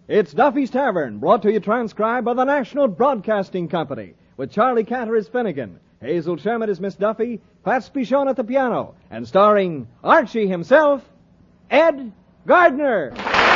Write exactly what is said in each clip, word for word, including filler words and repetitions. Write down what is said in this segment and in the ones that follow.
It's Duffy's Tavern, brought to you transcribed by the National Broadcasting Company, with Charlie Cantor as Finnegan, Hazel Sherman as Miss Duffy, Pat Spichon at the piano, and starring Archie himself, Ed Gardner.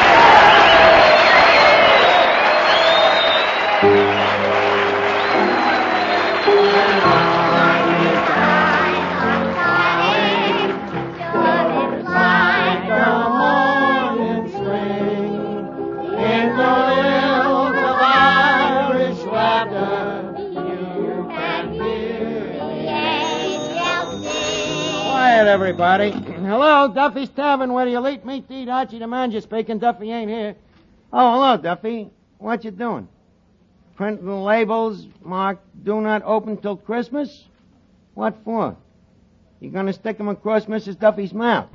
Everybody. Hello, Duffy's Tavern, where you eat meat to eat. Archie the manager speaking. Duffy ain't here. Oh, hello, Duffy. What you doing? Printing labels marked do not open till Christmas? What for? You gonna stick 'em across Missus Duffy's mouth?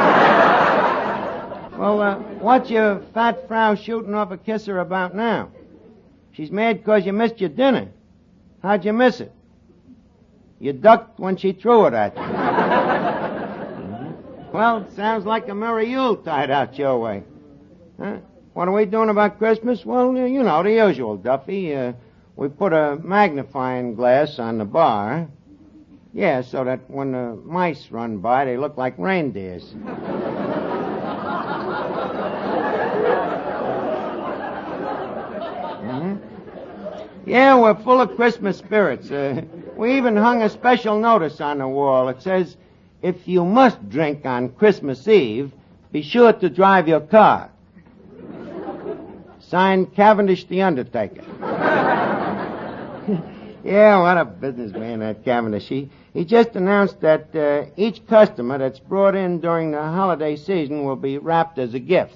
Well, uh, what's your fat frau shooting off a kisser about now? She's mad 'cause you missed your dinner. How'd you miss it? You ducked when she threw it at you. Well, it sounds like a merry Yule tied out your way. Huh? What are we doing about Christmas? Well, you know, the usual, Duffy. Uh, we put a magnifying glass on the bar. Yeah, so that when the mice run by, they look like reindeers. Mm-hmm. Yeah, we're full of Christmas spirits. Uh, we even hung a special notice on the wall. It says, if you must drink on Christmas Eve, be sure to drive your car. Signed, Cavendish the Undertaker. Yeah, what a businessman, that Cavendish. He, he just announced that uh, each customer that's brought in during the holiday season will be wrapped as a gift.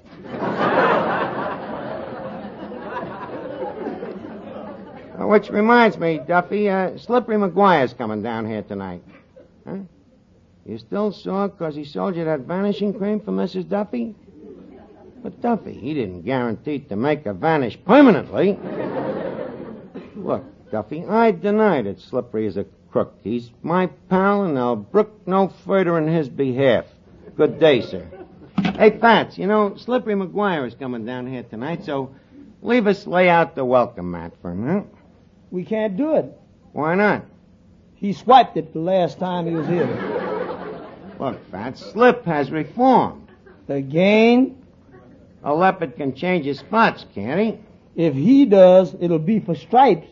uh, which reminds me, Duffy, uh, Slippery McGuire's coming down here tonight. Huh? You still sore 'cause he sold you that vanishing cream for Missus Duffy? But Duffy, he didn't guarantee to make her vanish permanently. Look, Duffy, I deny that Slippery is a crook. He's my pal, and I'll brook no further in his behalf. Good day, sir. Hey, Fats, you know, Slippery McGuire is coming down here tonight, so leave us lay out the welcome mat for him, huh? We can't do it. Why not? He swiped it the last time he was here. Look, Fats, Slip has reformed. Again? A leopard can change his spots, can't he? If he does, it'll be for stripes.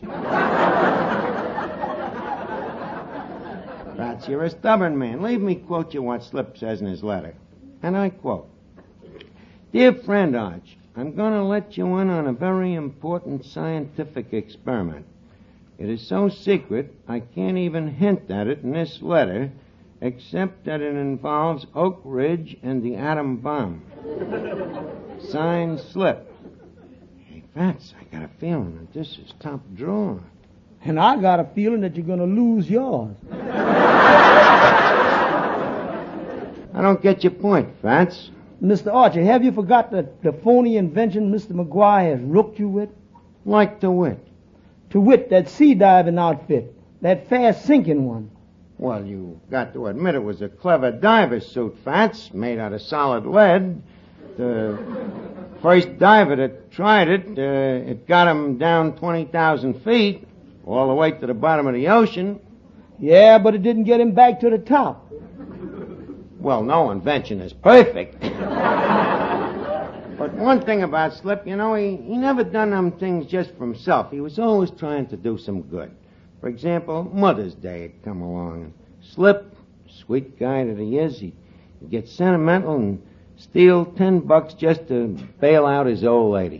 Fats, you're a stubborn man. Leave me quote you what Slip says in his letter. And I quote, Dear friend Arch, I'm going to let you in on a very important scientific experiment. It is so secret, I can't even hint at it in this letter, except that it involves Oak Ridge and the atom bomb. Signed, Slip. Hey, Fats, I got a feeling that this is top drawer. And I got a feeling that you're going to lose yours. I don't get your point, Fats. Mister Archer, have you forgot the, the phony invention Mister McGuire has rooked you with? Like to wit? To wit, that sea diving outfit. That fast-sinking one. Well, you got to admit it was a clever diver's suit, Fats, made out of solid lead. The first diver that tried it, uh, it got him down twenty thousand feet, all the way to the bottom of the ocean. Yeah, but it didn't get him back to the top. Well, no invention is perfect. But one thing about Slip, you know, he, he never done them things just for himself. He was always trying to do some good. For example, Mother's Day had come along. Slip, sweet guy that he is, he'd, he'd get sentimental and steal ten bucks just to bail out his old lady.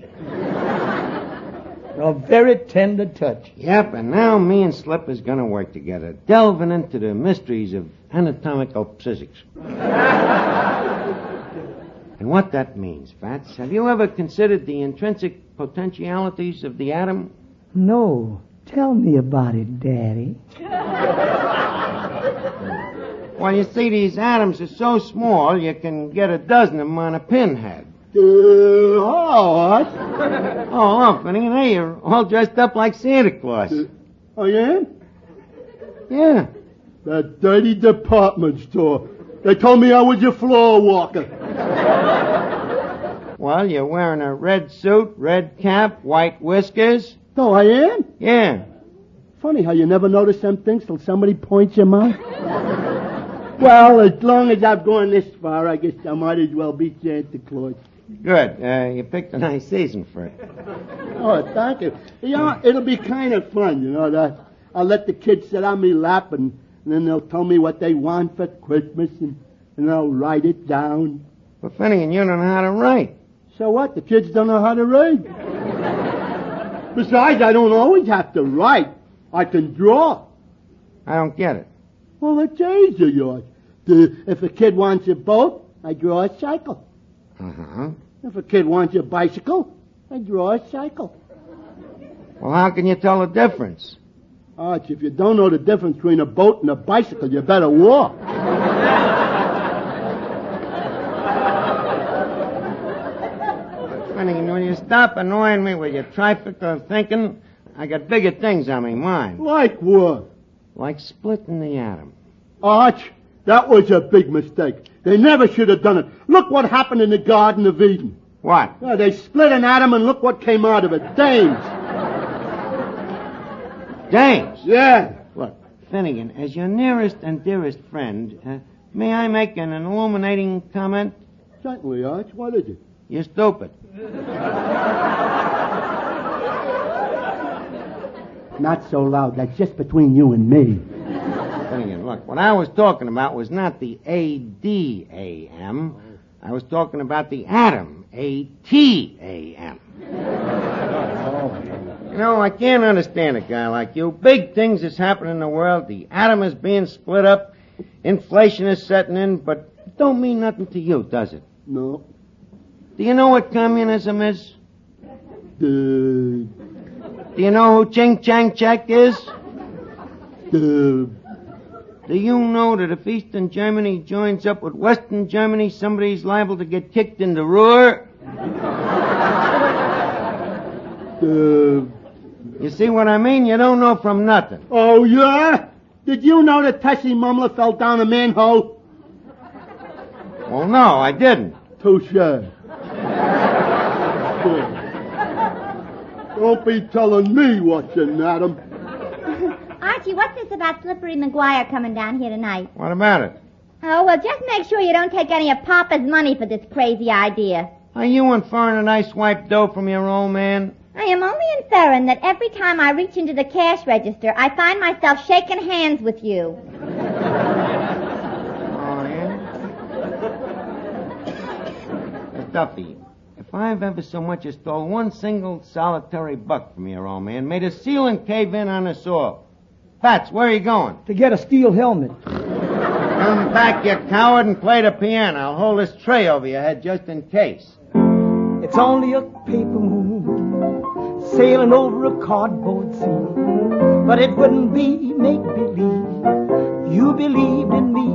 A very tender touch. Yep, and now me and Slip is going to work together, delving into the mysteries of anatomical physics. And what that means, Fats, have you ever considered the intrinsic potentialities of the atom? No. Tell me about it, Daddy. Well, you see, these atoms are so small, you can get a dozen of them on a pinhead. Uh, oh, what? Oh, look, Finnegan, hey, you're all dressed up like Santa Claus. Uh, oh, yeah? Yeah. That dirty department store. They told me I was your floor walker. Well, you're wearing a red suit, red cap, white whiskers. Oh, I am? Yeah. Funny how you never notice them things till somebody points them out. Well, as long as I've gone this far, I guess I might as well be Santa Claus. Good. Uh, you picked a nice season for it. Oh, thank you. You know, it'll be kind of fun, you know, that I'll let the kids sit on me lap and, and then they'll tell me what they want for Christmas and, and I'll write it down. But Finnegan, you don't know how to write. So what? The kids don't know how to read. Besides, I don't always have to write. I can draw. I don't get it. Well, it's easy, yours. The, if a kid wants a boat, I draw a cycle. Uh-huh. If a kid wants a bicycle, I draw a cycle. Well, how can you tell the difference? Arch, if you don't know the difference between a boat and a bicycle, you better walk. Finnegan, will you stop annoying me with your trifecta thinking? I got bigger things on my mind. Like what? Like splitting the atom. Arch, that was a big mistake. They never should have done it. Look what happened in the Garden of Eden. What? Oh, they split an atom and look what came out of it. Dames. Dames? Yeah. Look, Finnegan, as your nearest and dearest friend, uh, may I make an illuminating comment? Certainly, Arch. What is it? You're stupid. Not so loud. That's just between you and me. Finnegan, look, what I was talking about was not the A D A M. I was talking about the atom, A T A M. You know, I can't understand a guy like you. Big things is happening in the world. The atom is being split up. Inflation is setting in, but it don't mean nothing to you, does it? No. Do you know what communism is? The... Do you know who Ching Chang Chek is? The... Do you know that if Eastern Germany joins up with Western Germany, somebody's liable to get kicked in the Ruhr? The... You see what I mean? You don't know from nothing. Oh, yeah? Did you know that Tessie Mumler fell down a manhole? Well, no, I didn't. Touche. Don't be telling me what's an atom. Archie, what's this about Slippery McGuire coming down here tonight? What about it? Oh, well, just make sure you don't take any of Papa's money for this crazy idea. Are you inferring a nice wipe dough from your old man? I am only inferring that every time I reach into the cash register, I find myself shaking hands with you. Oh, yeah? Hey, Duffy, if I've ever so much as stole one single solitary buck from your old man, made a ceiling cave in on us all. Fats, where are you going? To get a steel helmet. Come back, you coward, and play the piano. I'll hold this tray over your head just in case. It's only a paper moon sailing over a cardboard sea. But it wouldn't be make-believe. You believed in me.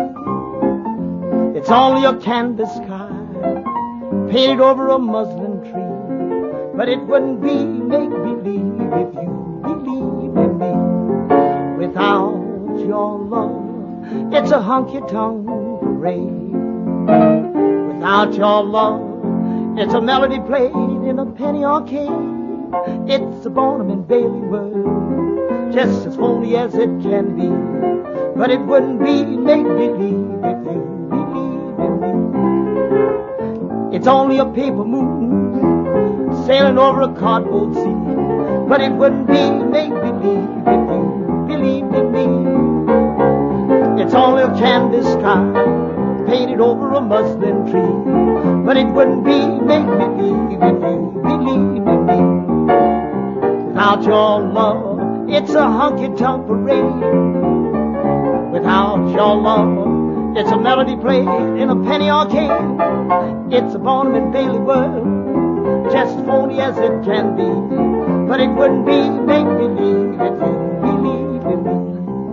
It's only a canvas sky painted over a muslin tree. But it wouldn't be make-believe if you believed in me. Without your love, it's a honky-tonk parade. Without your love, it's a melody played in a penny arcade. It's a Barnum and Bailey world, just as phony as it can be. But it wouldn't be make-believe if you believed in me. It's only a paper moon sailing over a cardboard sea. But it wouldn't be make-believe if you believed in me. It's only a canvas sky painted over a muslin tree. But it wouldn't be make-believe if you believed in me. Without your love, it's a honky-tonk parade. Without your love, it's a melody played in a penny arcade. It's a Barnum and Bailey world, just phony as it can be. But it wouldn't be make-believe if you believed in me.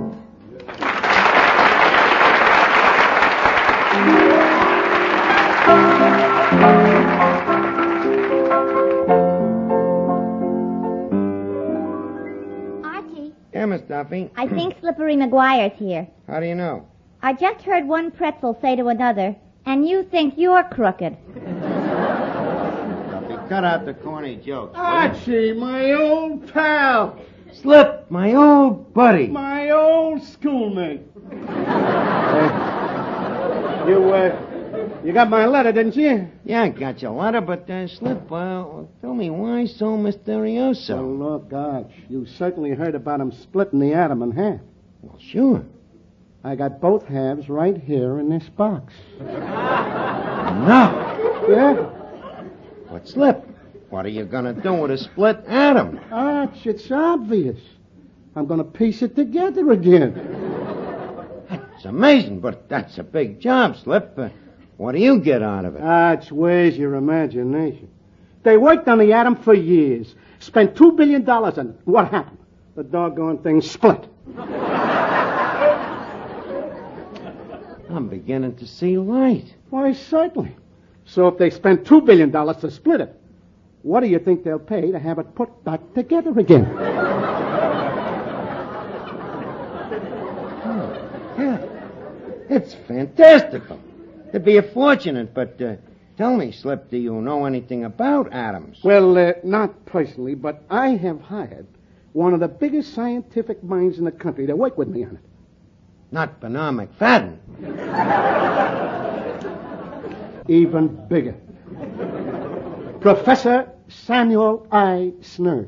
Archie, Yeah, Miss Duffy. I think Slippery McGuire's here. How do you know? I just heard one pretzel say to another, and you think you're crooked. cut out the corny jokes. will you? Archie, my old pal. Slip, my old buddy. My old schoolmate. Uh, you, uh, you got my letter, didn't you? Yeah, I got your letter, but uh, Slip, uh, tell me, why so mysterioso? Well, look, Arch, you certainly heard about him splitting the atom in half. Well, sure. I got both halves right here in this box. No. Yeah? But Slip, what are you going to do with a split atom? Arch, it's obvious. I'm going to piece it together again. It's amazing, but that's a big job, Slip. Uh, what do you get out of it? Arch, where's your imagination? They worked on the atom for years, spent two billion dollars on it. What happened? The doggone thing split. I'm beginning to see light. Why, certainly. So if they spent two billion dollars to split it, what do you think they'll pay to have it put back together again? Oh, yeah. It's fantastical. It'd be a fortune, but uh, tell me, Slip, do you know anything about atoms? Well, uh, not personally, but I have hired one of the biggest scientific minds in the country to work with me on it. Not Bernard McFadden. Even bigger. Professor Samuel I. Snerd.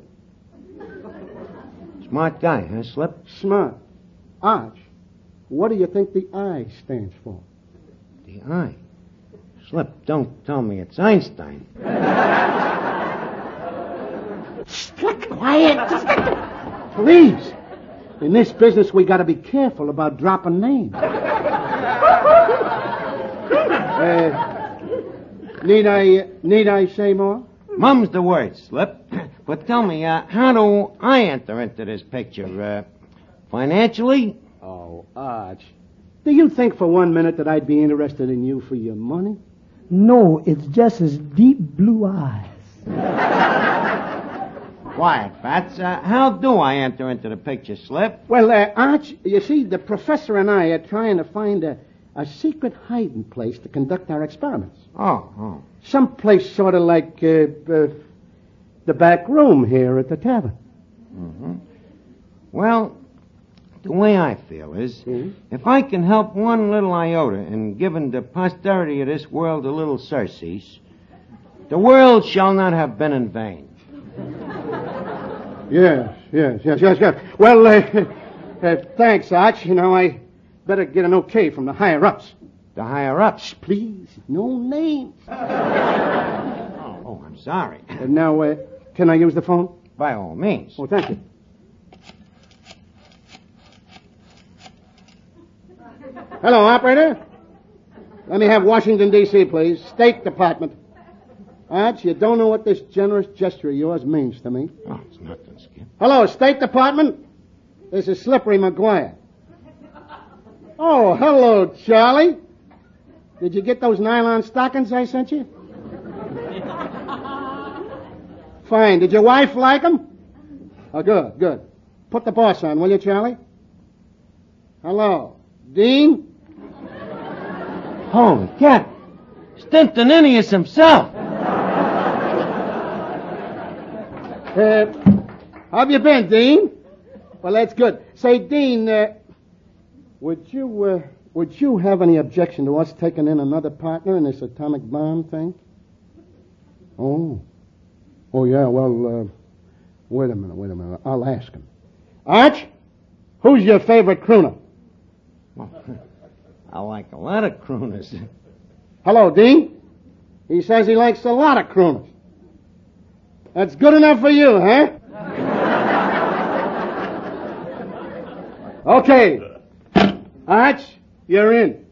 Smart guy, huh, Slip? Smart. Arch, what do you think the I stands for? The eye. Slip, don't tell me it's Einstein. Quiet. Please. In this business, we got to be careful about dropping names. uh, need I need I say more? Mum's the word, Slip. But tell me, uh, how do I enter into this picture? Uh, financially? Oh, Arch. Do you think for one minute that I'd be interested in you for your money? No, it's just his deep blue eyes. Quiet, Fats. Uh, how do I enter into the picture, Slip? Well, uh, Arch, you see, the professor and I are trying to find a, a secret hiding place to conduct our experiments. Oh, oh. Some place sort of like uh, uh, the back room here at the tavern. Mm-hmm. Well, the way I feel is, Mhm. if I can help one little iota in giving the posterity of this world a little surcease, the world shall not have been in vain. Yes, yes, yes, yes, yes. Well, uh, uh, thanks, Arch. You know, I better get an okay from the higher-ups. The higher-ups. Please, no names. Oh, oh, I'm sorry. And now, uh, can I use the phone? By all means. Oh, thank you. Hello, operator. Let me have Washington, D C, please. State Department. Arch, you don't know what this generous gesture of yours means to me. Oh, it's nothing, Skip. Hello, State Department. This is Slippery McGuire. Oh, hello, Charlie. Did you get those nylon stockings I sent you? Fine. Did your wife like them? Oh, good, good. Put the boss on, will you, Charlie? Hello. Dean? Holy cat. Stentoninius himself. Uh, how have you been, Dean? Well, that's good. Say, Dean, uh, would you, uh, would you have any objection to us taking in another partner in this atomic bomb thing? Oh. Oh, yeah, well, uh, wait a minute, wait a minute. I'll ask him. Arch, who's your favorite crooner? Well, I like a lot of crooners. Hello, Dean. He says he likes a lot of crooners. That's good enough for you, huh? Okay. Arch, you're in.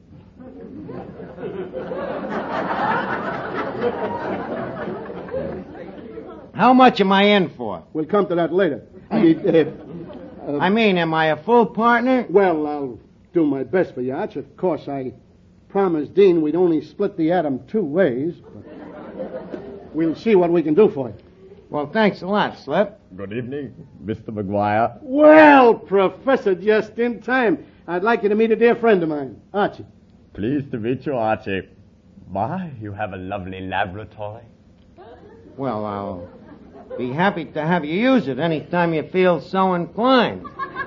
How much am I in for? We'll come to that later. I mean, uh, uh, I mean, am I a full partner? well, I'll do my best for you, Arch. Of course, I promised Dean we'd only split the atom two ways. But we'll see what we can do for you. Well, thanks a lot, Slip. Good evening, Mister McGuire. Well, Professor, just in time. I'd like you to meet a dear friend of mine, Archie. Pleased to meet you, Archie. My, you have a lovely laboratory. Well, I'll be happy to have you use it any time you feel so inclined.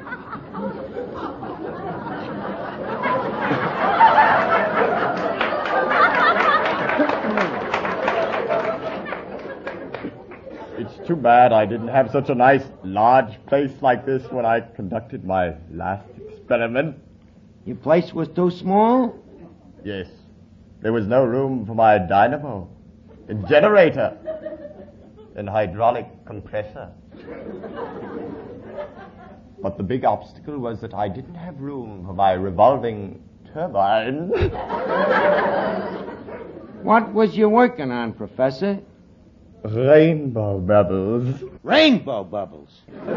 It's too bad I didn't have such a nice, large place like this when I conducted my last experiment. Your place was too small? Yes. There was no room for my dynamo, a generator, an hydraulic compressor. But the big obstacle was that I didn't have room for my revolving turbine. What was you working on, Professor? Rainbow bubbles. Rainbow bubbles.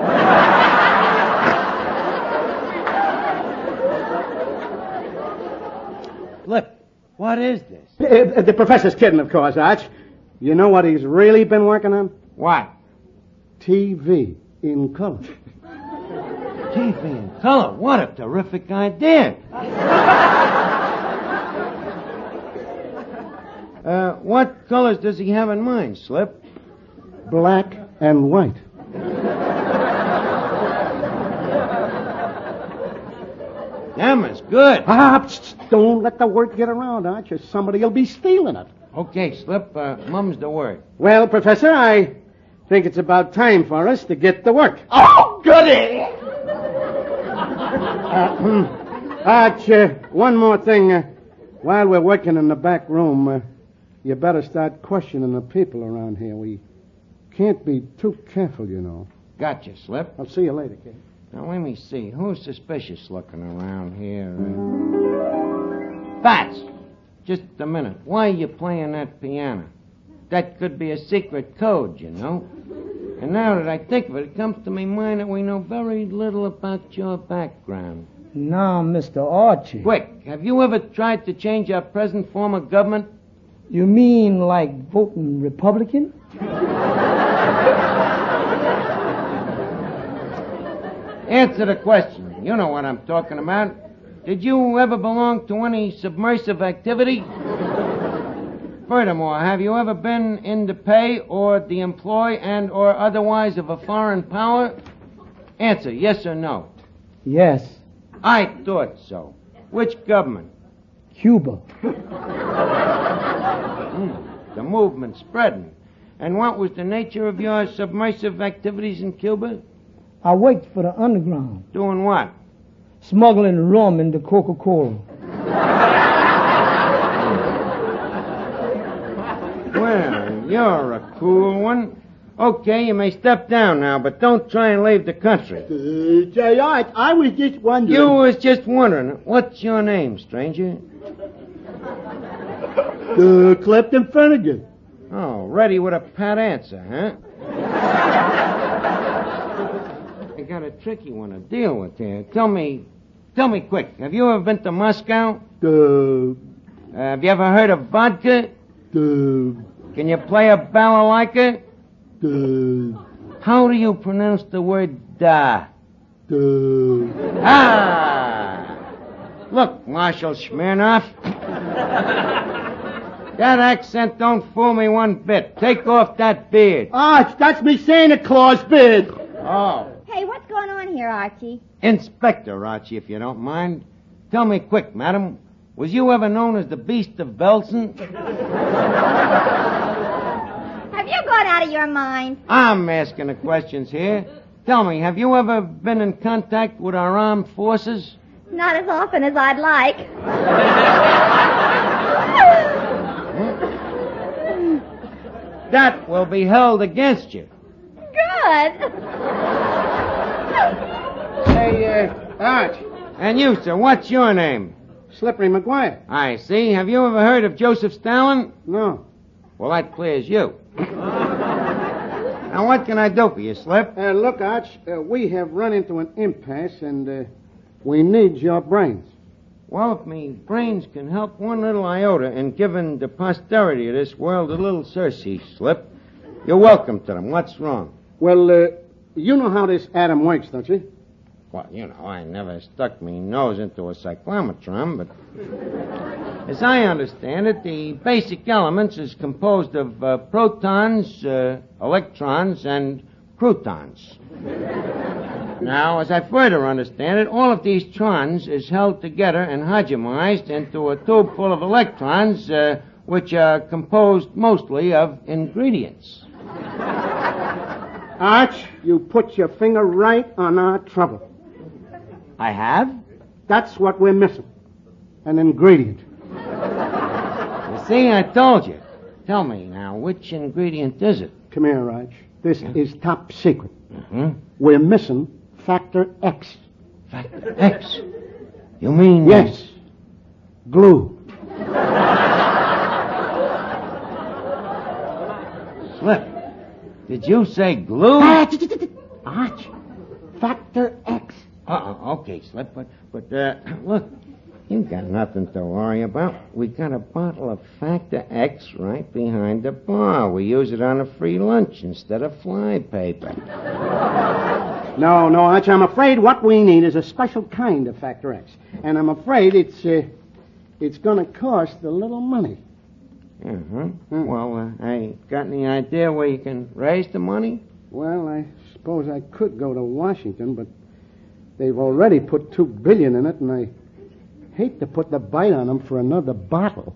Flip, what is this? Uh, the professor's kidding, of course, Arch. You know what he's really been working on? What? T V in color. T V in color. What a terrific idea. uh, what colors does he have in mind, Slip? Black and white. Them is good. Ah, psst, don't let the word get around, Arch, or somebody will be stealing it. Okay, Slip, uh, mum's the word. Well, Professor, I think it's about time for us to get to work. Oh, goody! Uh, Arch, uh, one more thing. Uh, while we're working in the back room, uh, you better start questioning the people around here. We can't be too careful, you know. Gotcha, Slip. I'll see you later, kid. Now, let me see. Who's suspicious looking around here? Uh... Fats! Just a minute. Why are you playing that piano? That could be a secret code, you know. And now that I think of it, it comes to my mind that we know very little about your background. Now, Mister Archie. Quick, have you ever tried to change our present form of government? You mean like voting Republican? Answer the question. You know what I'm talking about. Did you ever belong to any submersive activity? Furthermore, have you ever been in the pay or the employ and or otherwise of a foreign power? Answer, yes or no. Yes. I thought so. Which government? Cuba. Mm, the movement's spreading. And what was the nature of your submersive activities in Cuba? I worked for the underground. Doing what? Smuggling rum into Coca-Cola. Well, you're a cool one. Okay, you may step down now, but don't try and leave the country. Uh, say, I, I was just wondering. You was just wondering. What's your name, stranger? Uh, Clifton Finnegan. Oh, ready with a pat answer, huh? I got a tricky one to deal with here. Tell me, tell me quick. Have you ever been to Moscow? Uh, Uh, have you ever heard of vodka? uh, Can you play a balalaika? uh, How do you pronounce the word da? uh. Ah! Look, Marshal Smirnoff. That accent don't fool me one bit. Take off that beard. Arch, that's me Santa Claus beard. Oh. Hey, what's going on here, Archie? Inspector Archie, if you don't mind. Tell me quick, madam. Was you ever known as the Beast of Belson? Have you gone out of your mind? I'm asking the questions here. Tell me, have you ever been in contact with our armed forces? Not as often as I'd like. That will be held against you. Good. Hey, uh, Arch, And you, sir, what's your name? Slippery McGuire. I see. Have you ever heard of Joseph Stalin? No. Well, that clears you. Now, what can I do for you, Slip? Uh, look, Arch, uh, we have run into an impasse, and uh, we need your brains. Well, if me brains can help one little iota in giving the posterity of this world a little surcease, Slip, you're welcome to them. What's wrong? Well, uh, you know how this atom works, don't you? Well, you know, I never stuck me nose into a cyclotron, but as I understand it, the basic elements is composed of uh, protons, uh, electrons, and croutons. Now, as I further understand it, all of these trons is held together and homogenized into a tube full of electrons, uh, which are composed mostly of ingredients. Arch, you put your finger right on our trouble. I have? That's what we're missing. An ingredient. You see, I told you. Tell me now, which ingredient is it? Come here, Raj. This Yeah. is top secret. Mm-hmm. We're missing factor X. Factor X? You mean... Yes. Glue. Slip. Did you say glue? Arch, factor X. Uh-uh, okay, Slip, but, but, uh, look, you got nothing to worry about. We got a bottle of Factor X right behind the bar. We use it on a free lunch instead of fly paper. No, no, Arch, I'm afraid what we need is a special kind of factor X. And I'm afraid it's, uh, it's gonna cost a little money. Uh-huh. Hmm. Well, uh, I got any idea where you can raise the money? Well, I suppose I could go to Washington, but they've already put two billion in it, and I hate to put the bite on them for another bottle.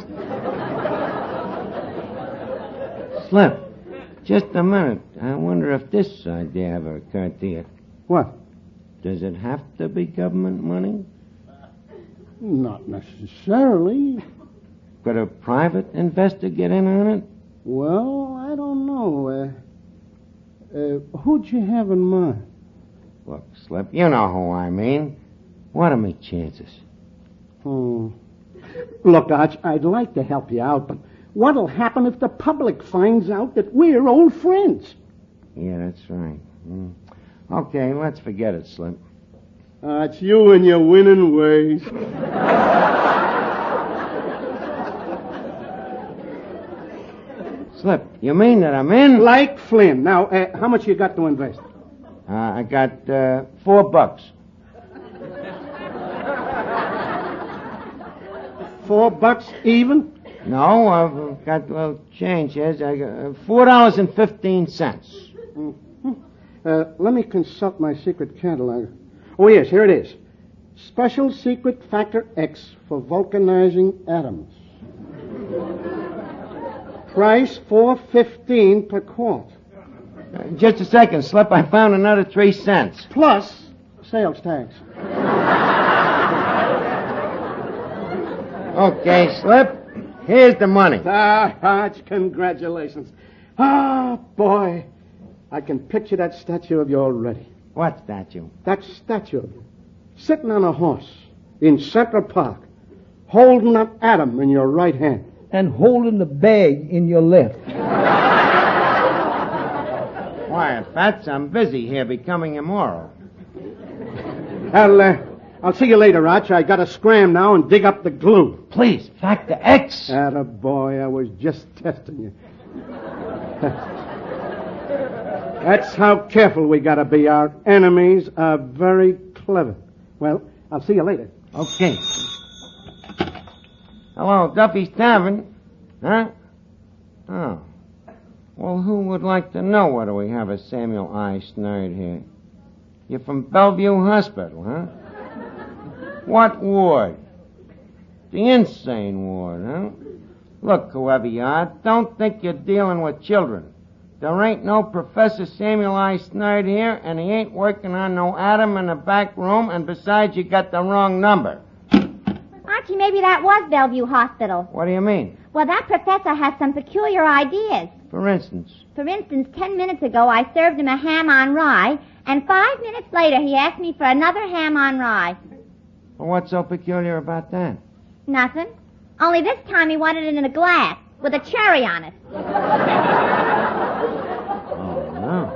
Slip, just a minute. I wonder if this idea ever occurred to you. What? Does it have to be government money? Not necessarily. Could a private investor get in on it? Well, I don't know. Uh, uh, who'd you have in mind? Look, Slip, you know who I mean. What are my chances? Hmm. Look, Arch, I'd like to help you out, but what'll happen if the public finds out that we're old friends? Yeah, that's right. Mm. Okay, let's forget it, Slip. Uh, it's you and your winning ways. Slip, you mean that I'm in? Like Flynn. Now, uh, how much you got to invest? Uh, I got uh, four bucks. Four bucks even? No, I've got a little change here. I got uh, four dollars and fifteen cents. Mm-hmm. Uh, let me consult my secret catalog. Oh, yes, here it is. Special secret factor X for vulcanizing atoms. Price four fifteen per quart. Uh, just a second, Slip. I found another three cents. Plus sales tax. Okay, Slip. Here's the money. Ah, Arch, congratulations. Ah, boy. I can picture that statue of you already. What statue? That statue of you, sitting on a horse in Central Park, holding that atom in your right hand. And holding the bag in your left. Quiet, Fats. I'm busy here becoming immoral. I'll, uh, I'll see you later, Arch. I gotta scram now and dig up the glue. Please, Factor X. Atta boy, I was just testing you. That's how careful we gotta be. Our enemies are very clever. Well, I'll see you later. Okay. Hello, Duffy's Tavern. Huh? Oh. Well, who would like to know whether we have a Samuel I. Snerd here? You're from Bellevue Hospital, huh? What ward? The insane ward, huh? Look, whoever you are, don't think you're dealing with children. There ain't no Professor Samuel I. Snerd here, and he ain't working on no atom in the back room, and besides, you got the wrong number. Archie, maybe that was Bellevue Hospital. What do you mean? Well, that professor has some peculiar ideas. For instance? For instance, ten minutes ago, I served him a ham on rye, and five minutes later, he asked me for another ham on rye. Well, what's so peculiar about that? Nothing. Only this time he wanted it in a glass with a cherry on it. Oh, no.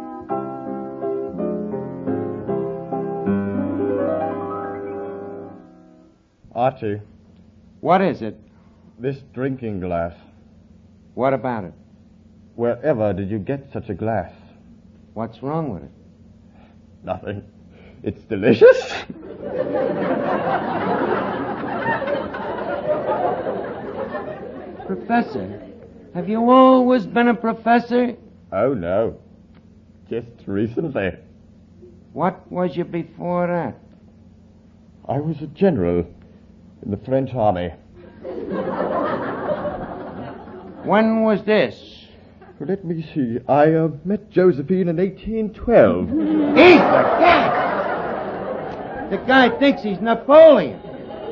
Archie, What is it? this drinking glass. What about it? Wherever did you get such a glass? What's wrong with it? Nothing. It's delicious. Professor, have you always been a professor? Oh, no. Just recently. What was you before that? I was a general in the French army. When was this? Let me see. I uh, met Josephine in eighteen twelve. He's the cat! The guy thinks he's Napoleon.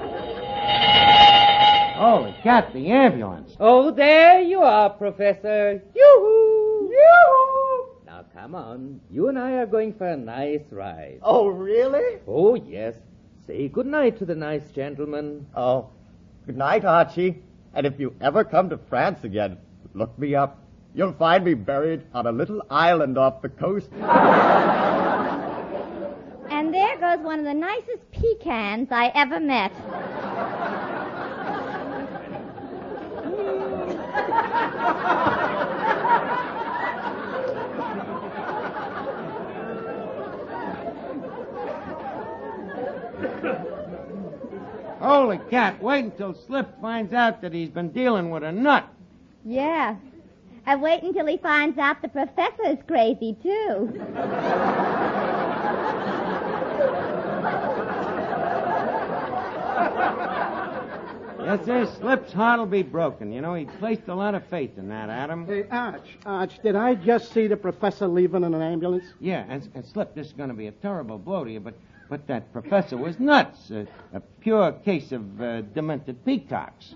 Holy cat, the ambulance. Oh, there you are, Professor. Yoo-hoo! Yoo-hoo! Now, come on. You and I are going for a nice ride. Oh, really? Oh, yes. Say good night to the nice gentleman. Oh, good night, Archie. And if you ever come to France again, look me up. You'll find me buried on a little island off the coast. And there goes one of the nicest pecans I ever met. Holy cat, wait until Slip finds out that he's been dealing with a nut. Yeah. And wait until he finds out the professor's crazy, too. Yes, sir, Slip's heart will be broken. You know, he placed a lot of faith in that, Adam. Hey, Arch, Arch, did I just see the professor leaving in an ambulance? Yeah, and, and Slip, this is going to be a terrible blow to you, but, but that professor was nuts. Uh, a pure case of uh, demented peacocks.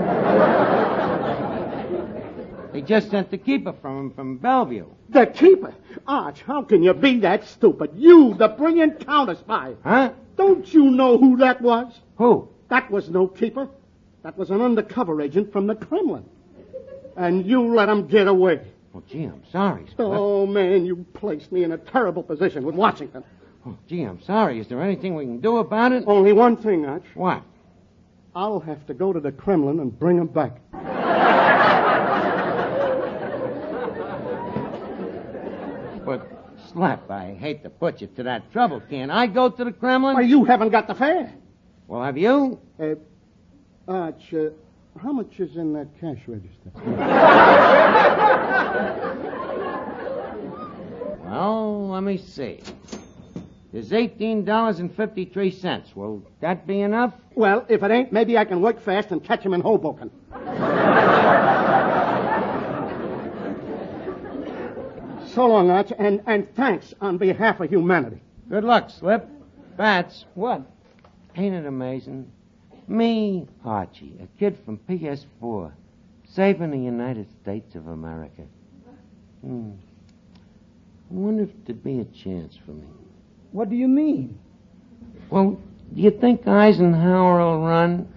They just sent the keeper from him from Bellevue. The keeper? Arch, how can you be that stupid? You, the brilliant counter spy. Huh? Don't you know who that was? Who? That was no keeper. That was an undercover agent from the Kremlin. And you let him get away. Oh, gee, I'm sorry, Slip. Oh, man, you placed me in a terrible position with Washington. Oh, gee, I'm sorry. Is there anything we can do about it? Only one thing, Arch. What? I'll have to go to the Kremlin and bring him back. But, Slap, I hate to put you to that trouble. Can't I go to the Kremlin? Why, you haven't got the fare. Well, have you? Uh, Arch, uh, how much is in that cash register? Well, let me see. There's eighteen dollars and fifty-three cents. Will that be enough? Well, if it ain't, maybe I can work fast and catch him in Hoboken. So long, Arch, and, and thanks on behalf of humanity. Good luck, Slip. Bats. What? Ain't it amazing? Me, Archie, a kid from P S four, saving the United States of America. Hmm. I wonder if there'd be a chance for me. What do you mean? Well, do you think Eisenhower will run?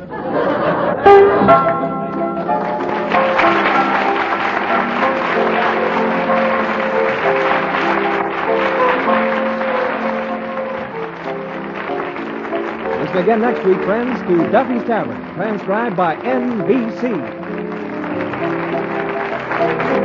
Listen again next week, friends, to Duffy's Tavern, transcribed by N B C.